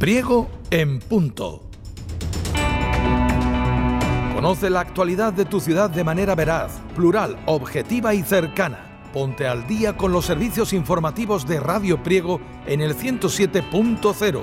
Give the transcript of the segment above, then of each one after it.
Priego en punto. Conoce la actualidad de tu ciudad de manera veraz, plural, objetiva y cercana. Ponte al día con los servicios informativos de Radio Priego en el 107.0.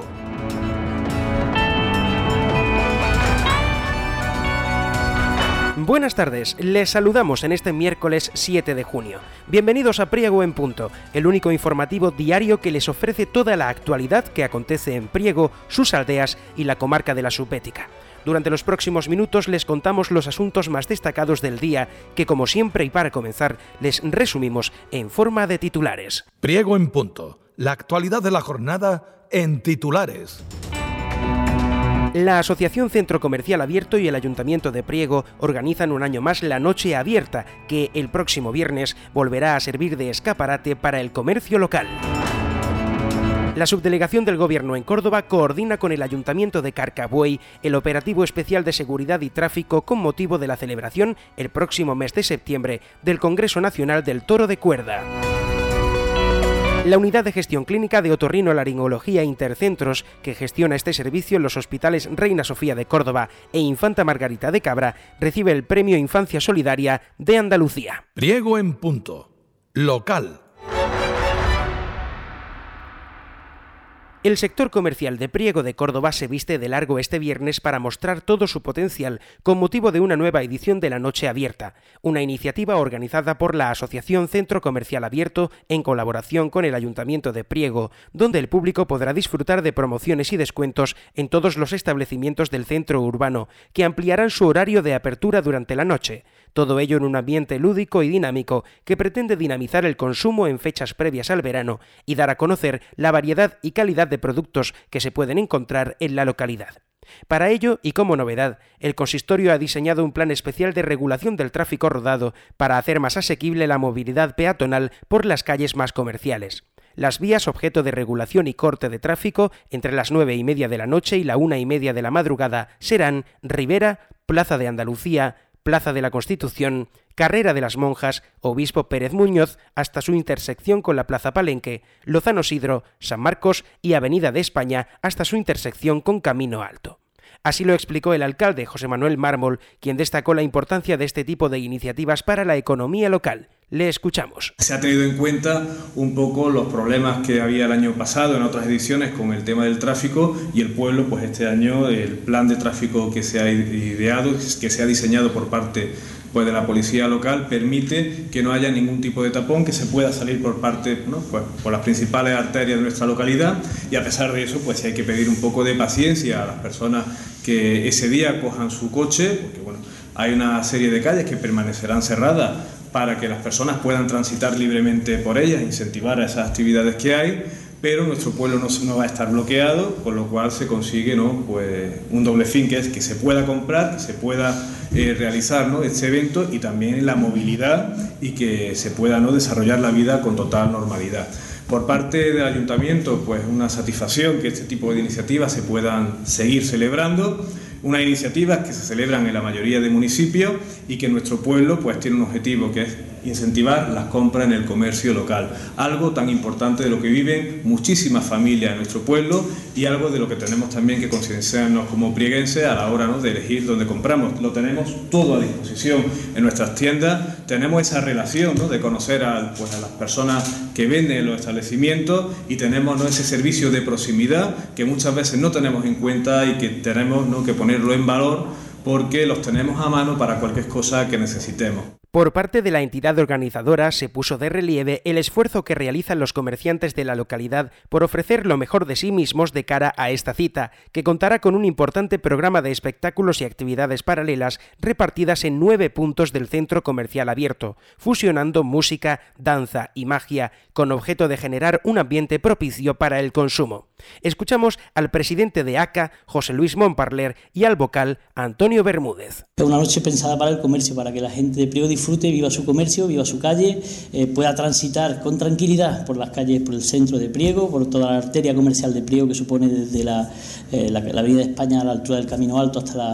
Buenas tardes, les saludamos en este miércoles 7 de junio. Bienvenidos a Priego en Punto, el único informativo diario que les ofrece toda la actualidad que acontece en Priego, sus aldeas y la comarca de la Supética. Durante los próximos minutos les contamos los asuntos más destacados del día, que como siempre y para comenzar, les resumimos en forma de titulares. Priego en Punto, la actualidad de la jornada en titulares. La Asociación Centro Comercial Abierto y el Ayuntamiento de Priego organizan un año más la Noche Abierta, que el próximo viernes volverá a servir de escaparate para el comercio local. La subdelegación del Gobierno en Córdoba coordina con el Ayuntamiento de Carcabuey el operativo especial de seguridad y tráfico con motivo de la celebración el próximo mes de septiembre del Congreso Nacional del Toro de Cuerda. La Unidad de Gestión Clínica de Otorrinolaringología Intercentros, que gestiona este servicio en los hospitales Reina Sofía de Córdoba e Infanta Margarita de Cabra, recibe el Premio Infancia Solidaria de Andalucía. Priego en Punto, local. El sector comercial de Priego de Córdoba se viste de largo este viernes para mostrar todo su potencial con motivo de una nueva edición de la Noche Abierta, una iniciativa organizada por la Asociación Centro Comercial Abierto en colaboración con el Ayuntamiento de Priego, donde el público podrá disfrutar de promociones y descuentos en todos los establecimientos del centro urbano, que ampliarán su horario de apertura durante la noche. Todo ello en un ambiente lúdico y dinámico que pretende dinamizar el consumo en fechas previas al verano y dar a conocer la variedad y calidad de productos que se pueden encontrar en la localidad. Para ello, y como novedad, el consistorio ha diseñado un plan especial de regulación del tráfico rodado para hacer más asequible la movilidad peatonal por las calles más comerciales. Las vías objeto de regulación y corte de tráfico entre las 9:30 de la noche y la 1:30 de la madrugada serán Ribera, Plaza de Andalucía, Plaza de la Constitución, Carrera de las Monjas, Obispo Pérez Muñoz, hasta su intersección con la Plaza Palenque, Lozano Sidro, San Marcos y Avenida de España hasta su intersección con Camino Alto. Así lo explicó el alcalde José Manuel Mármol, quien destacó la importancia de este tipo de iniciativas para la economía local. Le escuchamos. Se ha tenido en cuenta un poco los problemas que había el año pasado en otras ediciones con el tema del tráfico y el pueblo, pues este año el plan de tráfico que se ha ideado, que se ha diseñado por parte de la policía local, permite que no haya ningún tipo de tapón, que se pueda salir por parte, por las principales arterias de nuestra localidad, y a pesar de eso, pues hay que pedir un poco de paciencia a las personas que ese día cojan su coche, porque hay una serie de calles que permanecerán cerradas para que las personas puedan transitar libremente por ellas, incentivar a esas actividades que hay, pero nuestro pueblo no va a estar bloqueado, con lo cual se consigue un doble fin, que es que se pueda comprar, que se pueda realizar este evento, y también la movilidad y que se pueda desarrollar la vida con total normalidad. Por parte del Ayuntamiento, pues una satisfacción que este tipo de iniciativas se puedan seguir celebrando, unas iniciativas que se celebran en la mayoría de municipios y que nuestro pueblo pues tiene un objetivo, que es incentivar las compras en el comercio local, algo tan importante de lo que viven muchísimas familias en nuestro pueblo y algo de lo que tenemos también que concienciarnos como prieguenses a la hora de elegir dónde compramos. Lo tenemos todo a disposición en nuestras tiendas, tenemos esa relación de conocer a las personas que venden en los establecimientos y tenemos ese servicio de proximidad que muchas veces no tenemos en cuenta y que tenemos que ponerlo en valor porque los tenemos a mano para cualquier cosa que necesitemos. Por parte de la entidad organizadora se puso de relieve el esfuerzo que realizan los comerciantes de la localidad por ofrecer lo mejor de sí mismos de cara a esta cita, que contará con un importante programa de espectáculos y actividades paralelas repartidas en 9 puntos del centro comercial abierto, fusionando música, danza y magia, con objeto de generar un ambiente propicio para el consumo. Escuchamos al presidente de ACA, José Luis Montparler, y al vocal, Antonio Bermúdez. Es una noche pensada para el comercio, para que la gente de Priego disfrute, viva su comercio, viva su calle, pueda transitar con tranquilidad por las calles, por el centro de Priego, por toda la arteria comercial de Priego que supone desde la Avenida de España a la altura del Camino Alto hasta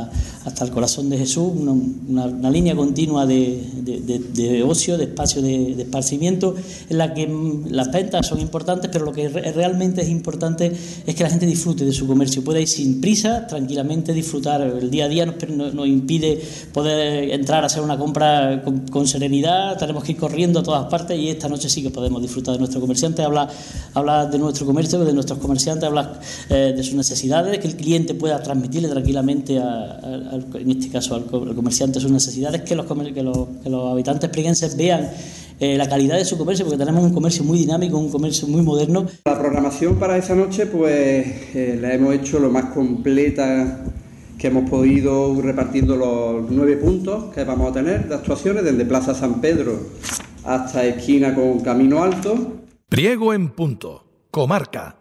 hasta el Corazón de Jesús, una línea continua de ocio, de espacio de esparcimiento, en la que las ventas son importantes, pero lo que realmente es importante es que la gente disfrute de su comercio, pueda ir sin prisa, tranquilamente disfrutar. El día a día nos impide poder entrar a hacer una compra con serenidad, tenemos que ir corriendo a todas partes, y esta noche sí que podemos disfrutar de nuestro comerciante, hablar de nuestro comercio, de nuestros comerciantes, hablar de sus necesidades, que el cliente pueda transmitirle tranquilamente en este caso al comerciante sus necesidades, que los habitantes prieguenses vean la calidad de su comercio, porque tenemos un comercio muy dinámico, un comercio muy moderno. La programación para esa noche pues la hemos hecho lo más completa que hemos podido, repartiendo los 9 puntos que vamos a tener de actuaciones, desde Plaza San Pedro hasta esquina con Camino Alto. Priego en Punto, comarca.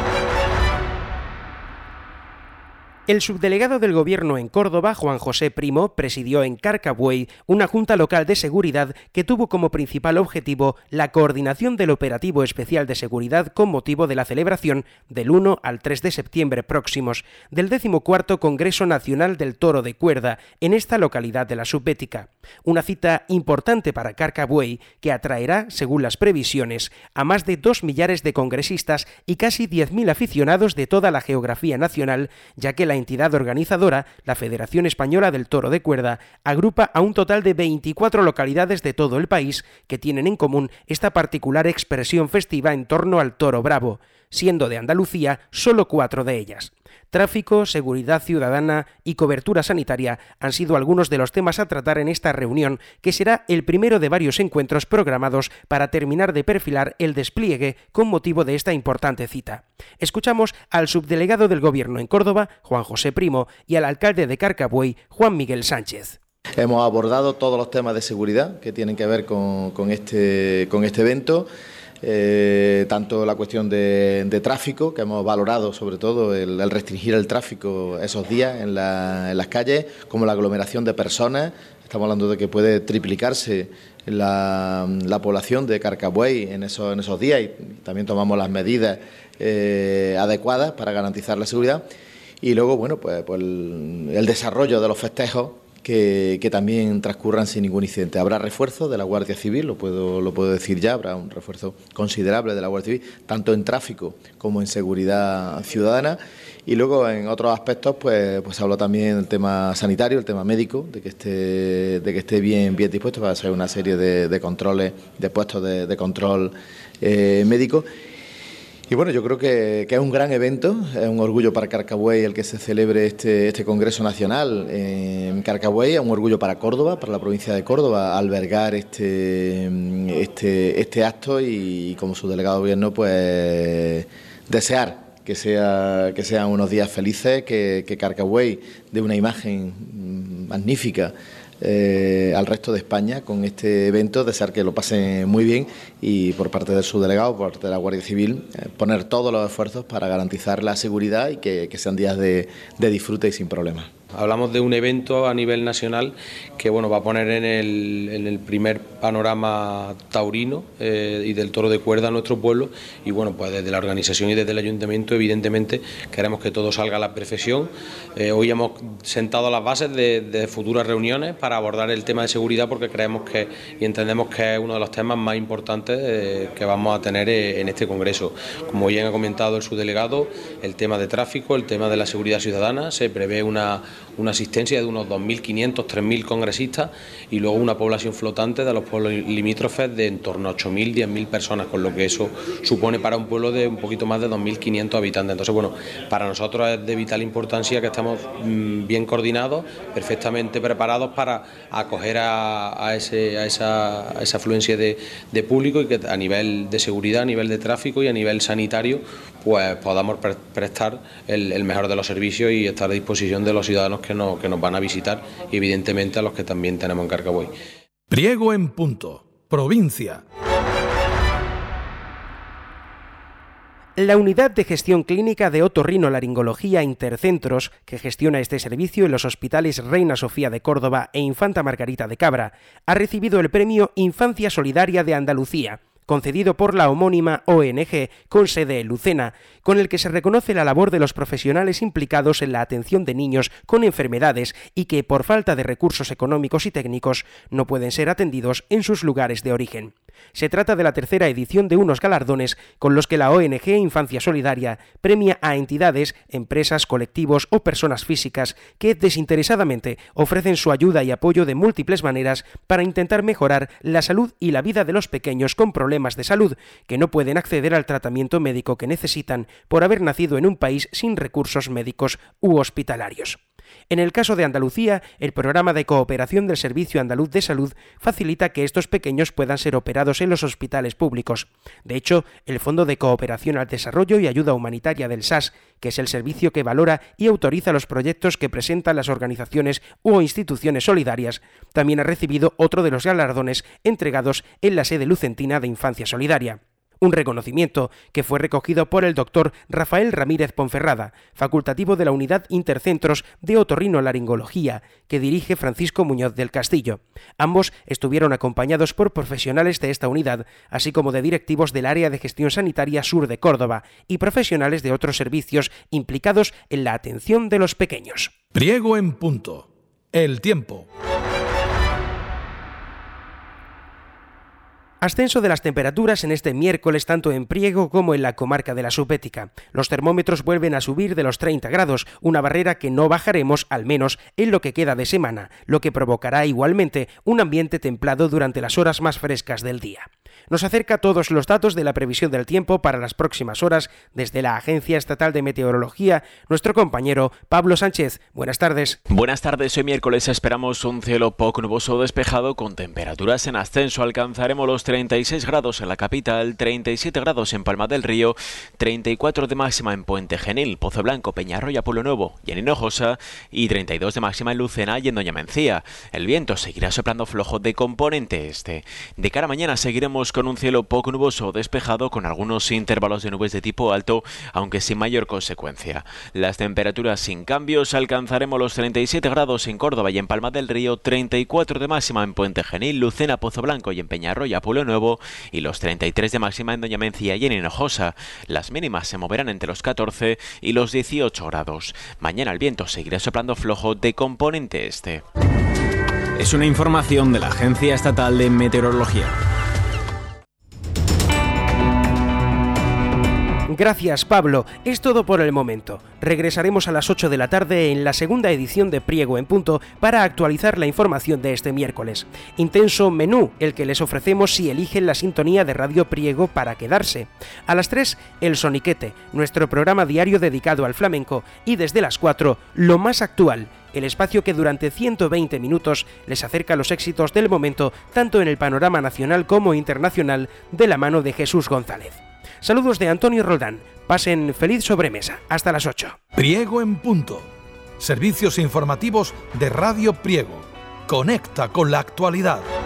El subdelegado del Gobierno en Córdoba, Juan José Primo, presidió en Carcabuey una junta local de seguridad que tuvo como principal objetivo la coordinación del operativo especial de seguridad con motivo de la celebración del 1 al 3 de septiembre próximos del 14º Congreso Nacional del Toro de Cuerda en esta localidad de la Subbética. Una cita importante para Carcabuey que atraerá, según las previsiones, a más de 2 millares de congresistas y casi 10.000 aficionados de toda la geografía nacional, ya que la entidad organizadora, la Federación Española del Toro de Cuerda, agrupa a un total de 24 localidades de todo el país que tienen en común esta particular expresión festiva en torno al toro bravo, siendo de Andalucía solo 4 de ellas. Tráfico, seguridad ciudadana y cobertura sanitaria han sido algunos de los temas a tratar en esta reunión, que será el primero de varios encuentros programados para terminar de perfilar el despliegue con motivo de esta importante cita. Escuchamos al subdelegado del Gobierno en Córdoba, Juan José Primo, y al alcalde de Carcabuey, Juan Miguel Sánchez. Hemos abordado todos los temas de seguridad que tienen que ver con este evento. Tanto la cuestión de tráfico, que hemos valorado sobre todo el restringir el tráfico esos días en las calles, como la aglomeración de personas. Estamos hablando de que puede triplicarse la población de Carcabuey en esos días, y también tomamos las medidas adecuadas para garantizar la seguridad. Y luego, bueno, pues el desarrollo de los festejos que también transcurran sin ningún incidente. Habrá refuerzo de la Guardia Civil, lo puedo decir ya, habrá un refuerzo considerable de la Guardia Civil, tanto en tráfico como en seguridad ciudadana. Y luego en otros aspectos pues se habló también del tema sanitario, el tema médico, de que esté bien dispuesto para hacer una serie de controles, de puestos de control médico. Y bueno, yo creo que es un gran evento, es un orgullo para Carcabuey el que se celebre este Congreso Nacional en Carcabuey, es un orgullo para Córdoba, para la provincia de Córdoba, albergar este acto, y como subdelegado de Gobierno pues desear que sean unos días felices, que Carcabuey dé una imagen magnífica al resto de España con este evento, desear que lo pasen muy bien, y por parte del subdelegado, por parte de la Guardia Civil, poner todos los esfuerzos para garantizar la seguridad y que sean días de disfrute y sin problemas. Hablamos de un evento a nivel nacional que va a poner en el primer panorama taurino y del toro de cuerda a nuestro pueblo, y pues desde la organización y desde el ayuntamiento evidentemente queremos que todo salga a la perfección. Hoy hemos sentado las bases de futuras reuniones para abordar el tema de seguridad, porque creemos y entendemos que es uno de los temas más importantes que vamos a tener en este congreso. Como bien ha comentado el subdelegado, el tema de tráfico, el tema de la seguridad ciudadana, se prevé una asistencia de unos 2.500, 3.000 congresistas, y luego una población flotante de los pueblos limítrofes de en torno a 8.000, 10.000 personas, con lo que eso supone para un pueblo de un poquito más de 2.500 habitantes. Entonces, para nosotros es de vital importancia que estemos bien coordinados, perfectamente preparados para acoger a esa afluencia de público, y que a nivel de seguridad, a nivel de tráfico y a nivel sanitario pues podamos prestar el mejor de los servicios y estar a disposición de los ciudadanos que nos van a visitar, y evidentemente a los que también tenemos en Carcabuey. Priego en Punto, provincia. La Unidad de Gestión Clínica de Otorrinolaringología Intercentros, que gestiona este servicio en los hospitales Reina Sofía de Córdoba e Infanta Margarita de Cabra, ha recibido el premio Infancia Solidaria de Andalucía, concedido por la homónima ONG con sede en Lucena, con el que se reconoce la labor de los profesionales implicados en la atención de niños con enfermedades y que, por falta de recursos económicos y técnicos, no pueden ser atendidos en sus lugares de origen. Se trata de la tercera edición de unos galardones con los que la ONG Infancia Solidaria premia a entidades, empresas, colectivos o personas físicas que desinteresadamente ofrecen su ayuda y apoyo de múltiples maneras para intentar mejorar la salud y la vida de los pequeños con problemas de salud que no pueden acceder al tratamiento médico que necesitan por haber nacido en un país sin recursos médicos u hospitalarios. En el caso de Andalucía, el programa de cooperación del Servicio Andaluz de Salud facilita que estos pequeños puedan ser operados en los hospitales públicos. De hecho, el Fondo de Cooperación al Desarrollo y Ayuda Humanitaria del SAS, que es el servicio que valora y autoriza los proyectos que presentan las organizaciones o instituciones solidarias, también ha recibido otro de los galardones entregados en la sede lucentina de Infancia Solidaria. Un reconocimiento que fue recogido por el doctor Rafael Ramírez Ponferrada, facultativo de la Unidad Intercentros de Otorrinolaringología, que dirige Francisco Muñoz del Castillo. Ambos estuvieron acompañados por profesionales de esta unidad, así como de directivos del Área de Gestión Sanitaria Sur de Córdoba y profesionales de otros servicios implicados en la atención de los pequeños. Priego en punto. El tiempo. Ascenso de las temperaturas en este miércoles tanto en Priego como en la comarca de la Subbética. Los termómetros vuelven a subir de los 30 grados, una barrera que no bajaremos al menos en lo que queda de semana, lo que provocará igualmente un ambiente templado durante las horas más frescas del día. Nos acerca todos los datos de la previsión del tiempo para las próximas horas desde la Agencia Estatal de Meteorología, nuestro compañero Pablo Sánchez. Buenas tardes. Buenas tardes, hoy miércoles esperamos un cielo poco nuboso o despejado con temperaturas en ascenso. Alcanzaremos los 36 grados en la capital, 37 grados en Palma del Río, 34 de máxima en Puente Genil, Pozo Blanco, Peñarroya, Pueblo Nuevo y en Hinojosa y 32 de máxima en Lucena y en Doña Mencía. El viento seguirá soplando flojo de componente este. De cara a mañana seguiremos con un cielo poco nuboso o despejado con algunos intervalos de nubes de tipo alto, aunque sin mayor consecuencia. Las temperaturas sin cambios, alcanzaremos los 37 grados en Córdoba y en Palma del Río, 34 de máxima en Puente Genil, Lucena, Pozo Blanco y en Peñarroya, Pueblo Nuevo y los 33 de máxima en Doña Mencía y en Hinojosa. Las mínimas se moverán entre los 14 y los 18 grados. Mañana el viento seguirá soplando flojo de componente este. Es una información de la Agencia Estatal de Meteorología. Gracias, Pablo. Es todo por el momento. Regresaremos a las 8 de la tarde en la segunda edición de Priego en Punto para actualizar la información de este miércoles. Intenso menú el que les ofrecemos si eligen la sintonía de Radio Priego para quedarse. A las 3, El Soniquete, nuestro programa diario dedicado al flamenco, y desde las 4, Lo Más Actual, el espacio que durante 120 minutos les acerca los éxitos del momento tanto en el panorama nacional como internacional de la mano de Jesús González. Saludos de Antonio Roldán. Pasen feliz sobremesa. Hasta las 8. Priego en Punto. Servicios informativos de Radio Priego. Conecta con la actualidad.